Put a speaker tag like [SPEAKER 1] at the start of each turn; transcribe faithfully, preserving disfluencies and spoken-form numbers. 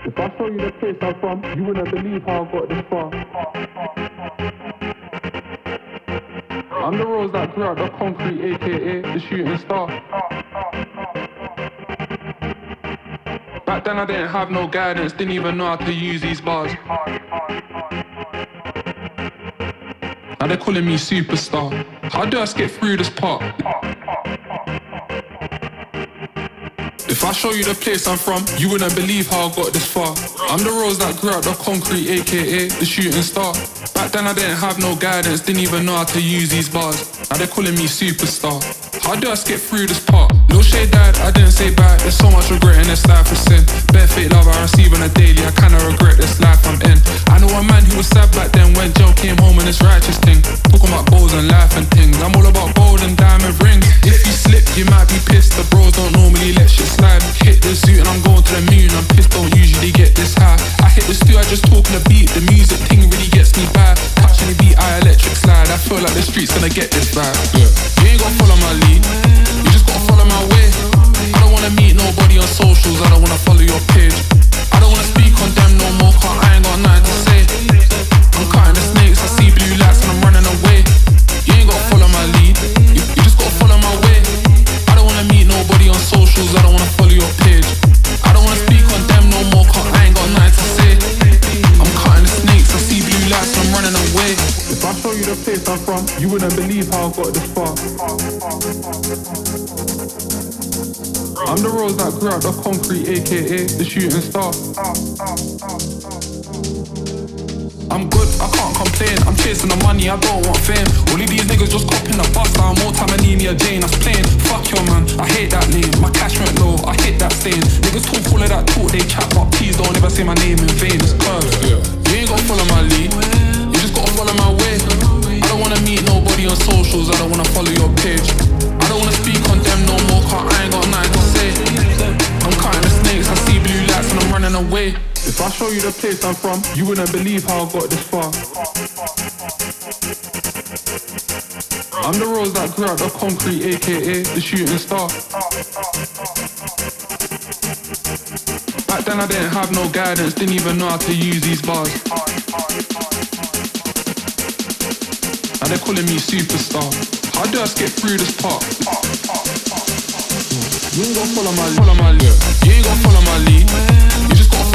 [SPEAKER 1] If I show you the place I'm from, you wouldn't believe how I got this far. I'm the rose that grew out the concrete, aka the shooting star. Back then I didn't have no guidance, didn't even know how to use these bars. Now they're calling me superstar. How do I skip through this part? If I show you the place I'm from, you wouldn't believe how I got this far. I'm the rose that grew out the concrete, aka the shooting star. Back then I didn't have no guidance, didn't even know how to use these bars. Now they're calling me superstar. How do I skip through this part? Lil Shay died, I didn't say bye. There's so much regret in this life, it's sin. Bare fake love I receive on a daily, I kinda regret this life I'm in. I know a man who was sad back then when Joe came home and it's righteous thing. Talking about goals and life and things. I'm all about gold and diamond rings. If you slip, you might be pissed. The bros don't normally let shit slide. Hit the suit and I'm going to the moon. I'm pissed, don't usually get this high. I hit the stew, I just talk on the beat. The music thing really gets me by. Touching the beat, I electric slide. I feel like the street's gonna get this vibe. Yeah. You ain't gotta follow my lead, you just gotta follow my way. I don't wanna meet nobody on socials, I don't wanna follow your page. I don't wanna speak on them no more, cause I ain't got nothing to say. I'm cutting the snakes, I see blue lights and I'm running away. You ain't gotta follow my lead, you, you just gotta follow my way. I don't wanna meet nobody on socials, I don't wanna follow your page. I don't wanna speak on them no more, cause I ain't got nothing to say. I'm cutting the snakes, I see blue lights and I'm running away. If I show you the place I'm from, you wouldn't believe how I got this far. I'm the rose that grew out the concrete, aka the shooting star. I'm good, I can't complain. I'm chasing the money, I don't want fame. All of these niggas just copping the bus down. More time I need me a Jane, that's plain. Fuck your man, I hate that lane. My cash went low, I hit that stain. Niggas talk all of that talk, they chat, but please don't ever say my name in vain. It's curved. You ain't gotta follow my lead, you just gotta follow my way. I don't wanna meet nobody on socials, I don't wanna follow your page. I don't wanna speak on them no more, cause I ain't got nothing to say. I'm cutting the snakes, I see blue lights and I'm running away. If I show you the place I'm from, you wouldn't believe how I got this far. I'm the rose that grew out the concrete, aka the shooting star. Back then I didn't have no guidance, didn't even know how to use these bars. Now they're calling me superstar. How do I skip through this part? You ain't gon' follow my, follow my lead. You ain't gon' follow my lead. You just gotta